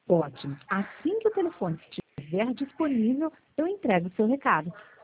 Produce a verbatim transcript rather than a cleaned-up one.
Ótimo. Assim que o telefone estiver disponível, eu entrego o seu recado.